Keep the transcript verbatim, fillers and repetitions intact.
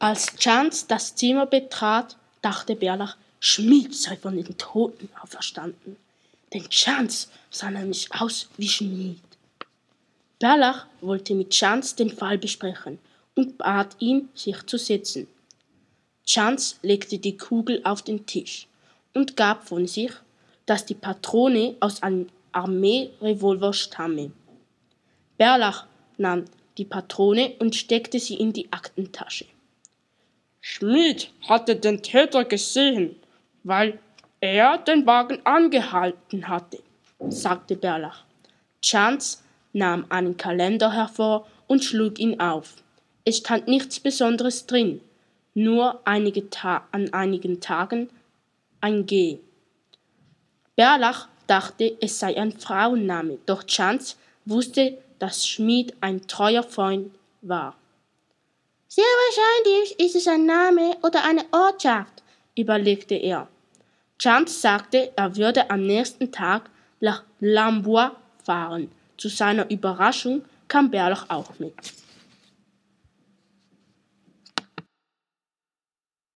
Als Chance das Zimmer betrat, dachte Bärlach, Schmied sei von den Toten auferstanden. Denn Chance sah nämlich aus wie Schmied. Bärlach wollte mit Chance den Fall besprechen und bat ihn, sich zu setzen. Chance legte die Kugel auf den Tisch und gab von sich, dass die Patrone aus einem Armeerevolver stamme. Bärlach nahm die Patrone und steckte sie in die Aktentasche. Schmied hatte den Täter gesehen, weil er den Wagen angehalten hatte, sagte Bärlach. Chance nahm einen Kalender hervor und schlug ihn auf. Es stand nichts Besonderes drin, nur einige Ta- an einigen Tagen ein G. Bärlach dachte, es sei ein Frauenname, doch Chance wusste, dass Schmied ein treuer Freund war. Sehr wahrscheinlich ist es ein Name oder eine Ortschaft, überlegte er. Chance sagte, er würde am nächsten Tag nach Lambois fahren. Zu seiner Überraschung kam Bärlach auch mit.